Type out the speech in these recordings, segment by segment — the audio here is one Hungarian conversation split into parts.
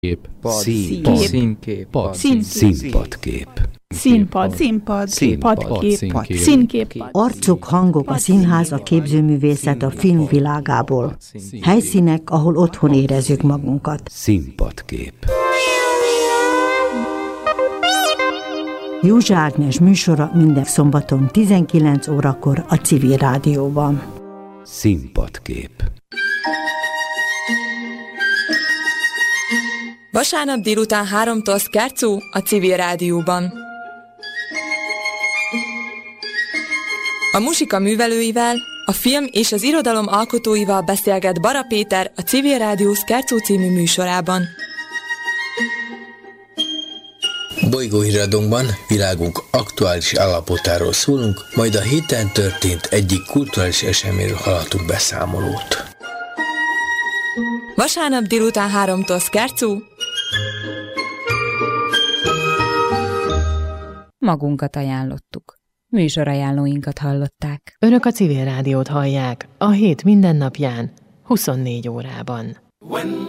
Színpad. Arcok, hangok, a színház, a képzőművészet a film világából. Helyszínek, ahol otthon érezzük magunkat. Színpadkép. Józsa Ágnes műsora minden szombaton 19 órakor a Civil Rádióban. Színpadkép. Vasárnap délután 3-tól Szkárcú a Civil Rádióban. A musika művelőivel, a film és az irodalom alkotóival beszélget Bara Péter a Civil Rádió Szkárcú című műsorában. Bolygóhíradónkban világunk aktuális állapotáról szólunk, majd a héten történt egyik kulturális eseményről hallhatunk beszámolót. Vasárnap délután 3-tól Szkárcú. Magunkat ajánlottuk. Műsorajánlóinkat hallották. Önök a Civil Rádiót hallják a hét minden napján, 24 órában. When.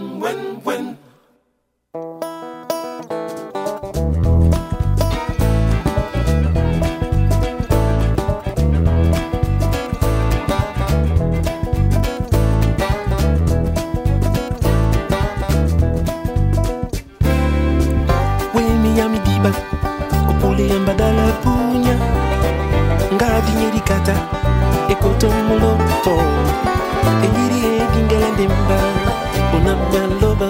Badala punya ngadi nyerikata ekotomulo po engiri edingela demba unamaloba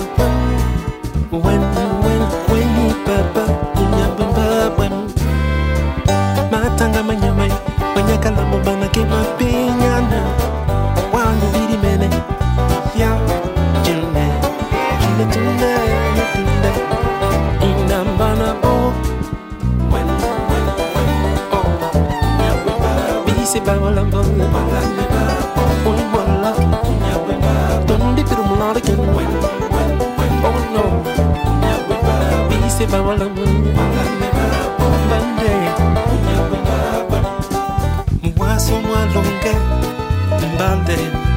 when papa punya bamba when matanga manyamai manyakala mbana kema penyana wangu biri mene ya jene jene inambana bo se ba wala mbonga oi wala tondi piru mulala ken oh no bi se ba wala bande mwaso mwalonga mbande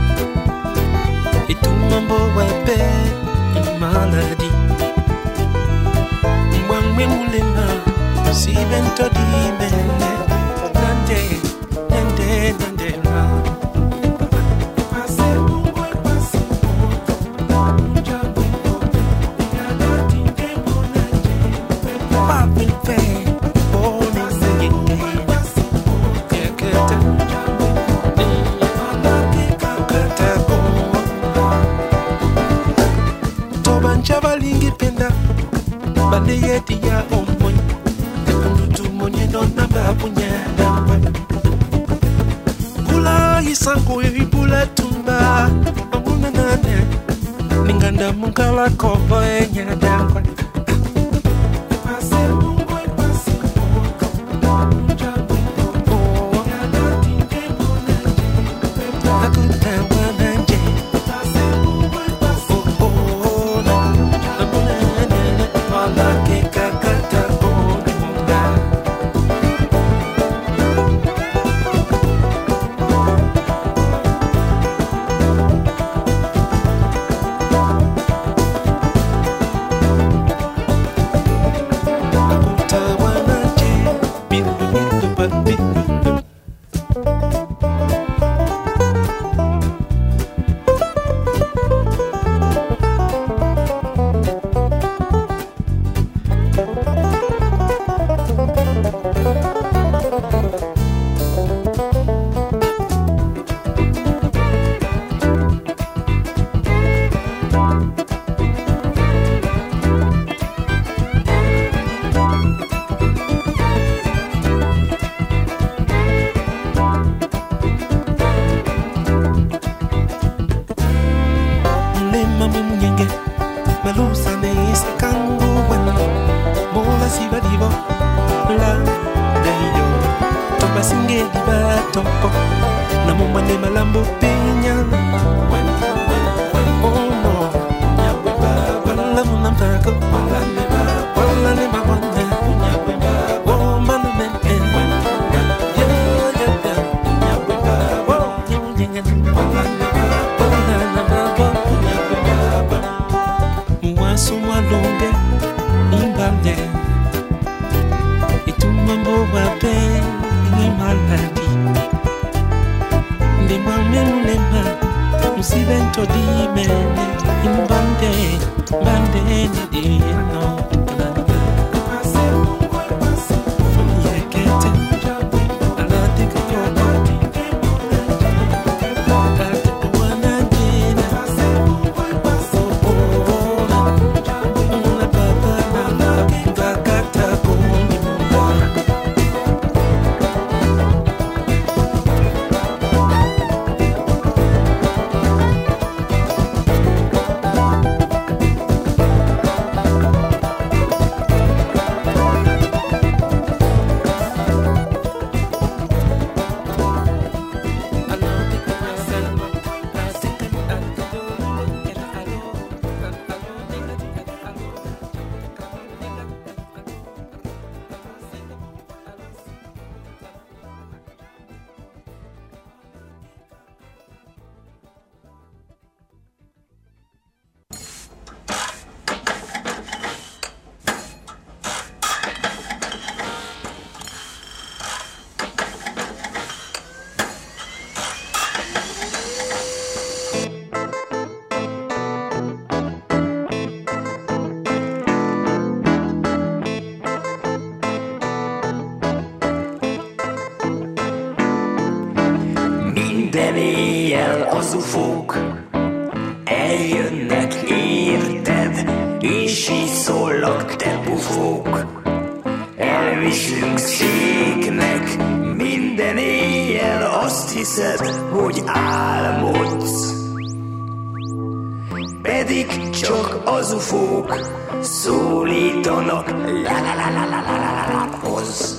itu mambo wape maladi mwangwe mulema si bento di mele nande ya omon tu monye donna babunya kula isango ibula tumba amuna nane ninganda mungala kobo enya dangwa bonge imbande itumambo wape imaladi ndimame mulema musibento dimene imbande bande nedino Minden éjjel az ufók eljönnek, érted? És így szólnak, te bufók, elviszünk széknek. Minden éjjel azt hiszed, hogy álmodsz, pedig csak az ufók szólítanak, la-la-la-la-la-la-la-la-hoz.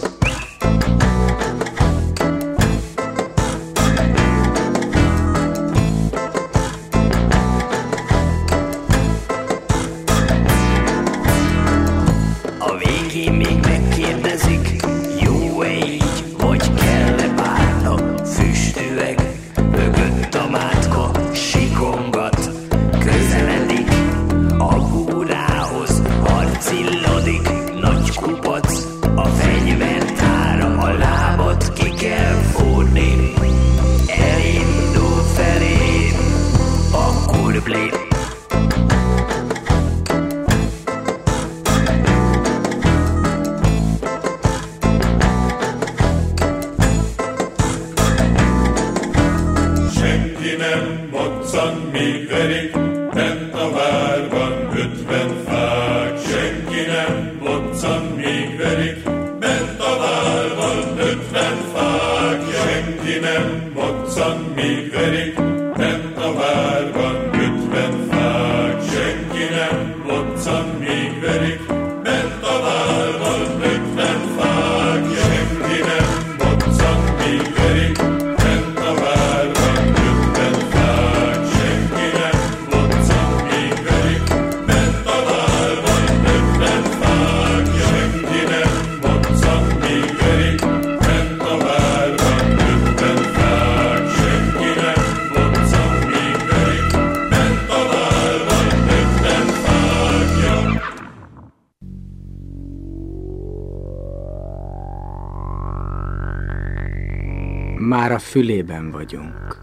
Már a fülében vagyunk.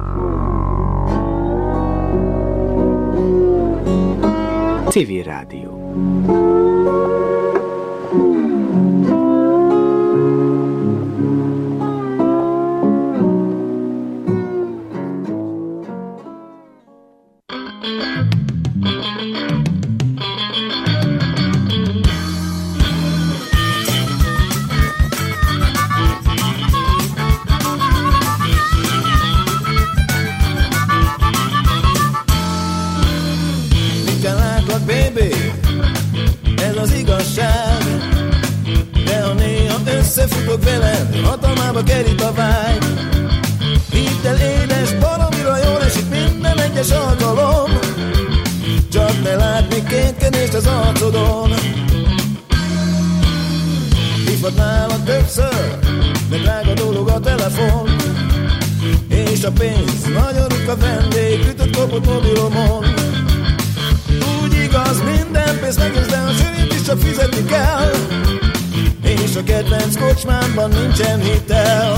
Civil Rádió. Összefutok veled, hatalmába kerít a vágy. Hidd el, édes, valamira jól esik minden egyes alkalom. Csak ne látni kétkedést az arcodon. Hívhatnálak többször, de drága dolog a telefon. És a pénz nagyon ritka vendég, ütött kopott mobilomon. Úgy igaz, minden pénz megősz, de a sörét is csak fizetni kell. És a kedvenc kocsmámban nincsen hitel.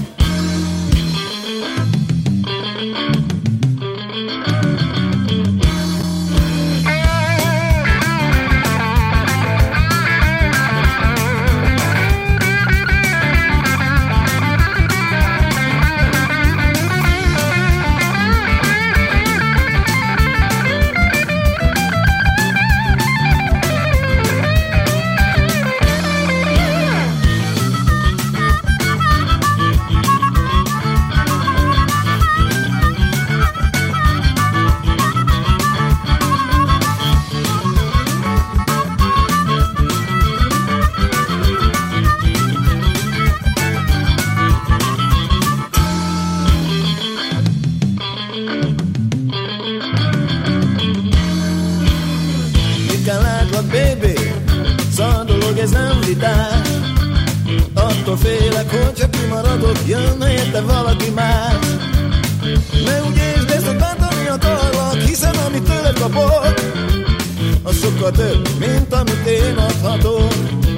Attól félek, hogyha kimaradok, jönne érte valaki más. Ne úgy értsd, ezt a bántani akarlak, hiszen amit tőled kapok, az sokkal több, mint amit én adhatok.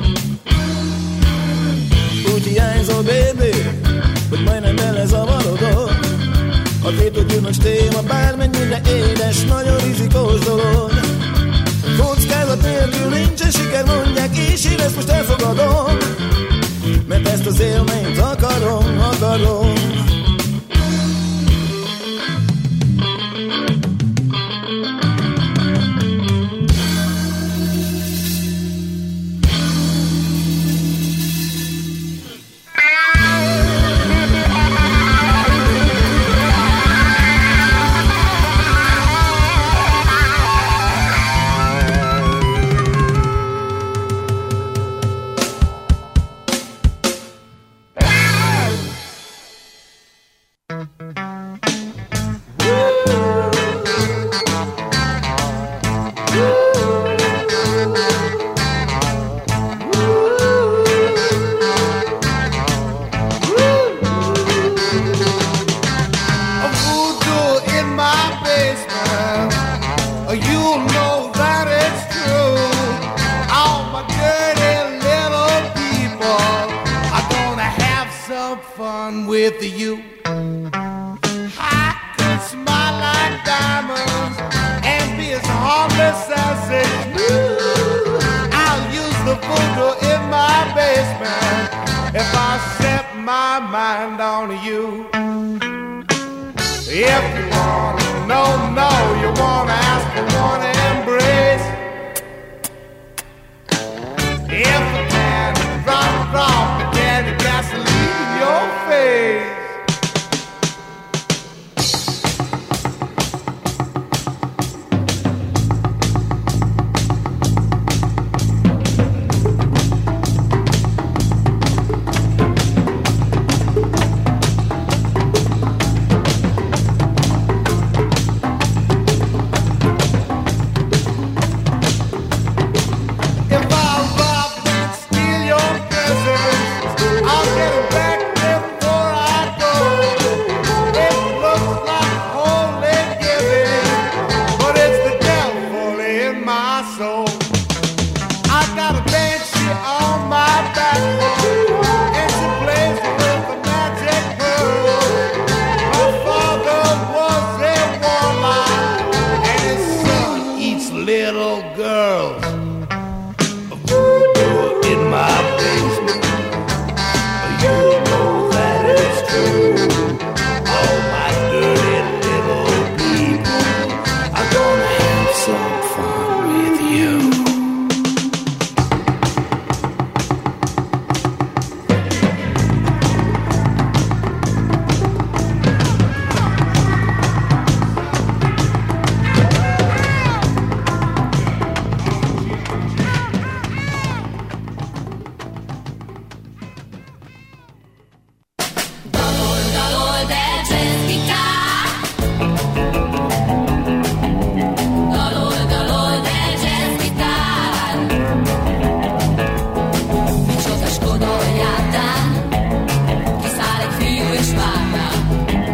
Úgy hiányzol, baby, hogy majdnem belezavarodok. A tétodgyűnös téma bármennyire édes, nagyon rizikós dolog. Kockázat nélkül nincsen siker, mondják, és én ezt most elfogadom, mert ezt az élményt akarom.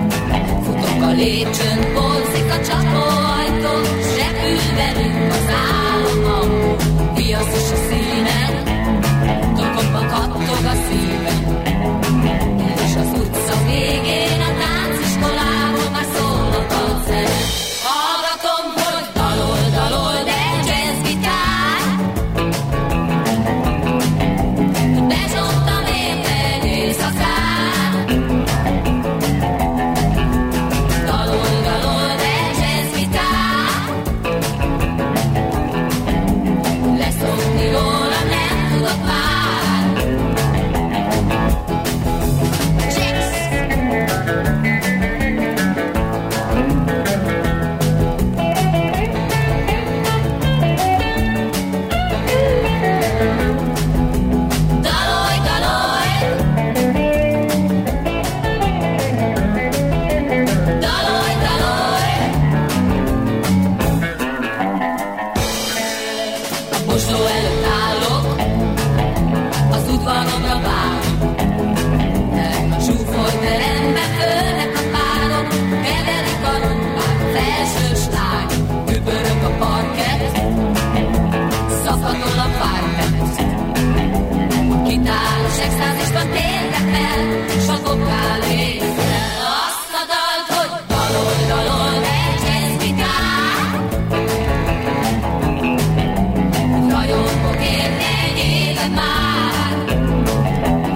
lépcsőn borzik a csapajtó, s repül velünk az áll. Folyosó előtt állok, az udvaromra várok. A zsúfolt teremben fölnek a párok, keverik a rumbák, a felső slág, übörög a parkett, szakadol a párpet. Gitáros extázisban térnek fel, s a vokál észre azt a dalt, hogy daloldalon egy jazzgitár. Rajongok érni egy éve már,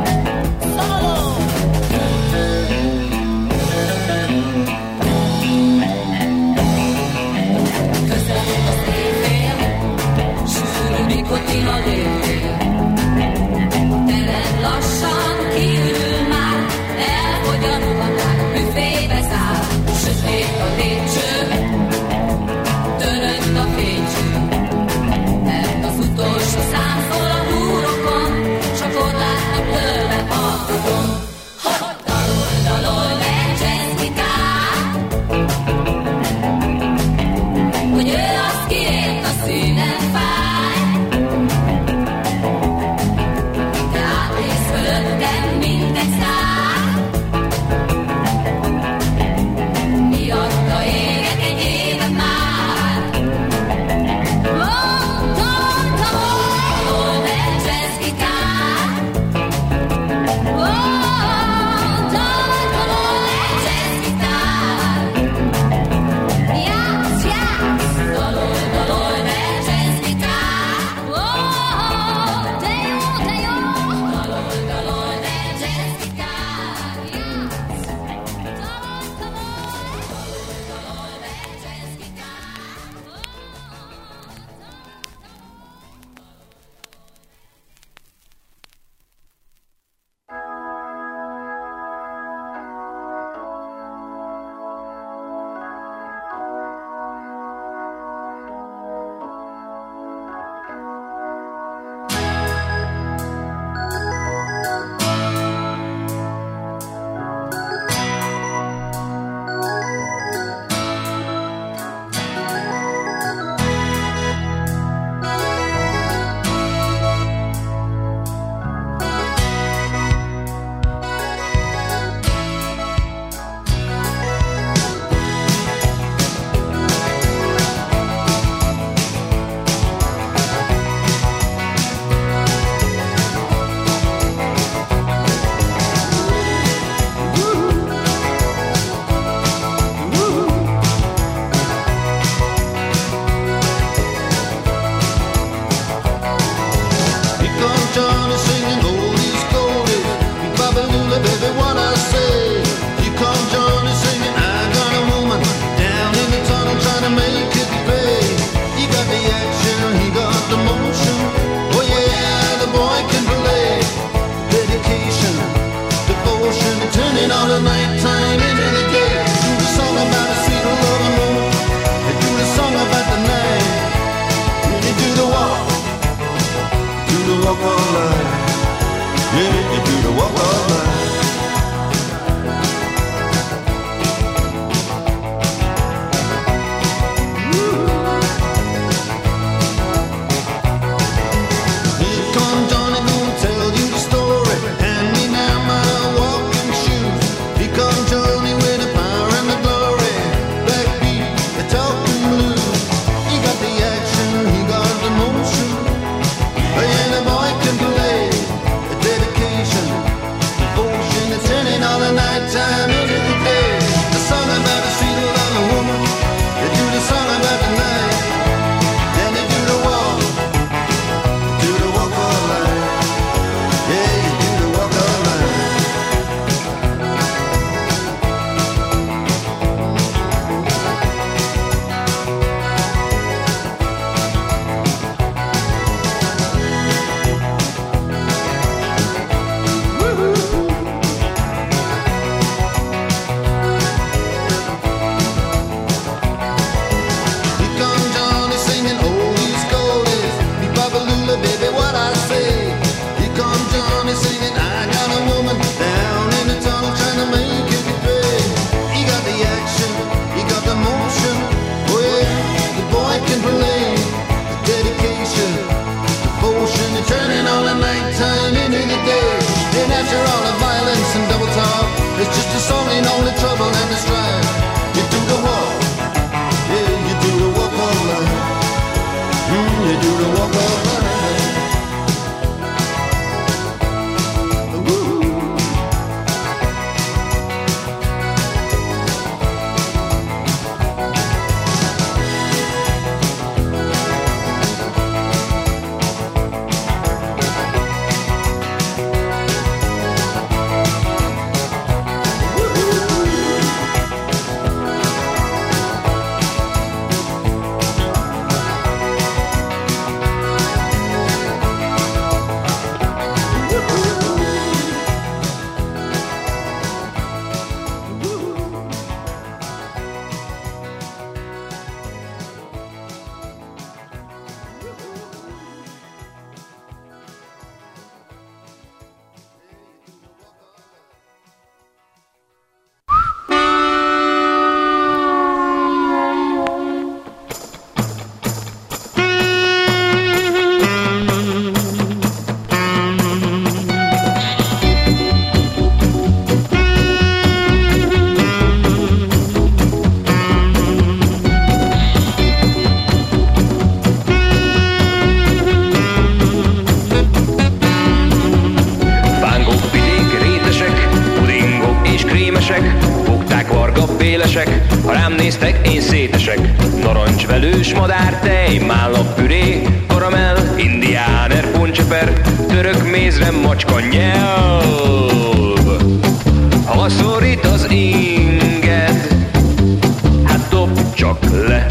rám néztek, én szétesek. Narancsvelős madártej, mállapüré, karamell, indiáner, poncseper, török mézre, macska nyelv. Ha szorít az inged, hát dob csak le.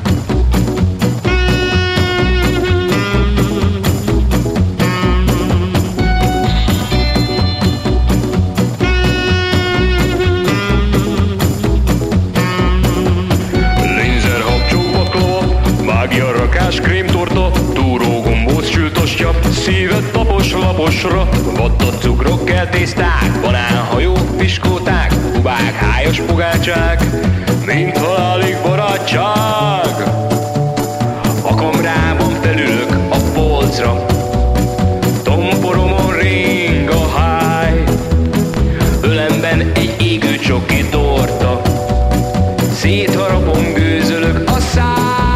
Rakás krémtorta, túró gombóc sültostja, szíved papos laposra, vatta cukrok, kell tészták, banánhajók, piskóták, kubák, hájas pogácsák, mint halálig barátság. A kamrában felülök a polcra, tomporomon ring a háj, ölemben egy égő csoki torta, szétharapom, gőzölök a száj.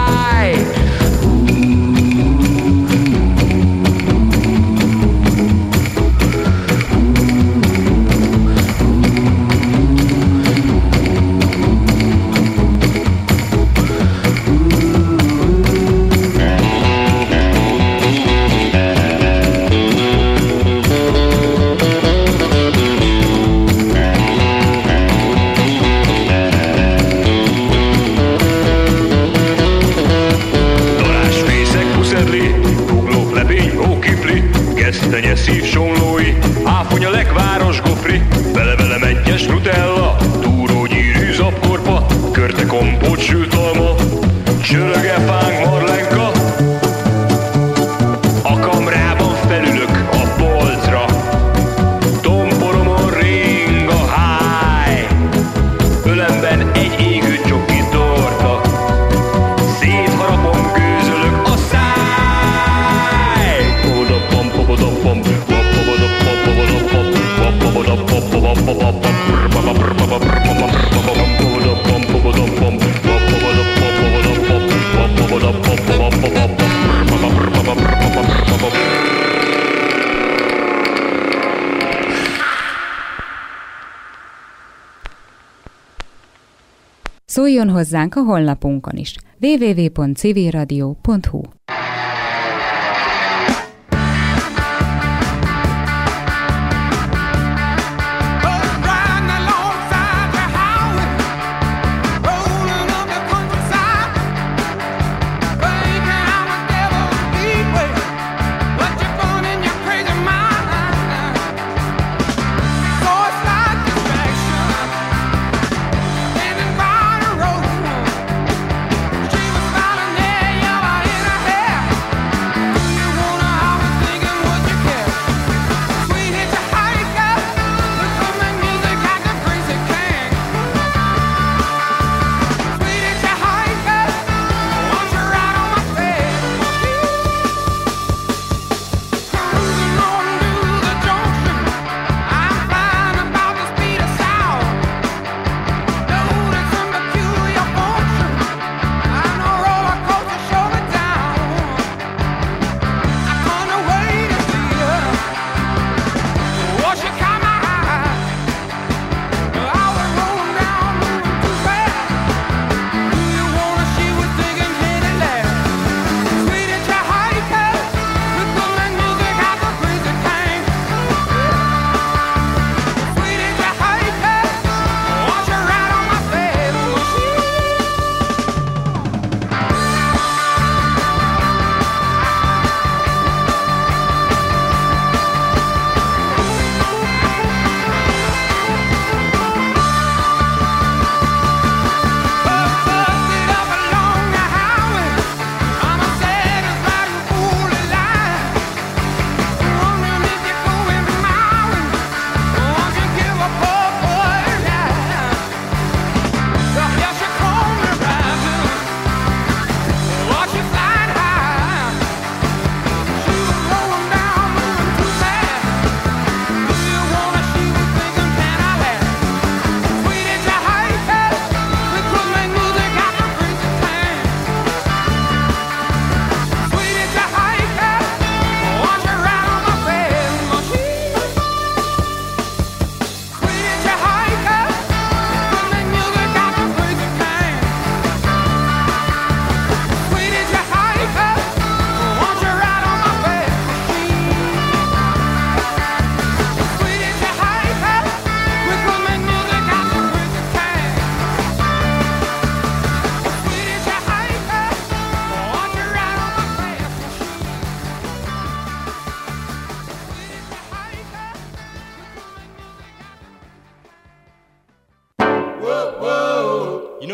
Szív somlói, áfonya lekváros gofri, vele-vele mentyes nutella, túrógyűrű zapkorpa, körte kompót sült alma, csöröge fánk marlenka. A kamrában felülök a polcra, tomporomon ring a háj, ölemben egy égő csoki torta, szétharapom, gőzölök a száj. Szóljon hozzánk a honlapunkon is. www.civilradio.hu. She was smiling there, yeah, in her head.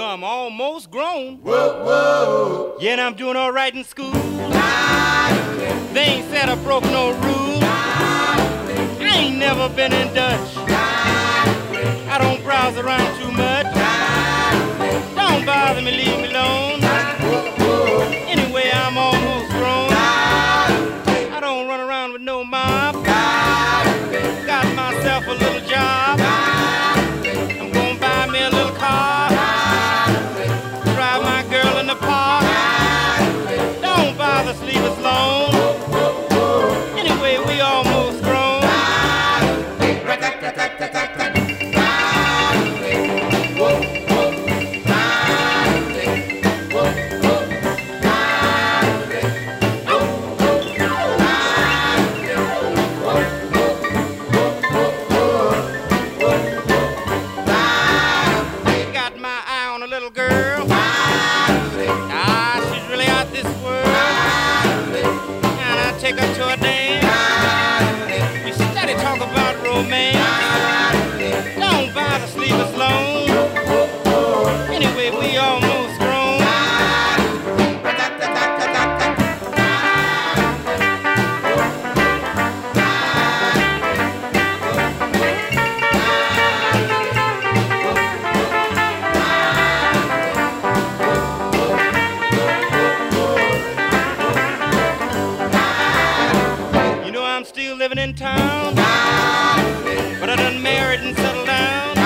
I'm almost grown. Whoa, whoa. Yeah, and I'm doing all right in school. They ain't said I broke no rules. I ain't never been in Dutch. I don't browse around too much. Don't bother me, leave me alone. Anyway, I'm almost grown. I don't run around with no mob. Got myself a little job. I'm gonna buy me a little car. Drive my girl in the park. Don't bother, leave us alone. Anyway, we almost grown. Take her to a dance. We steady talk about romance. Don't bother, sleep us alone. Anyway, we almost grown. I'm still living in town, but I done married and settled down.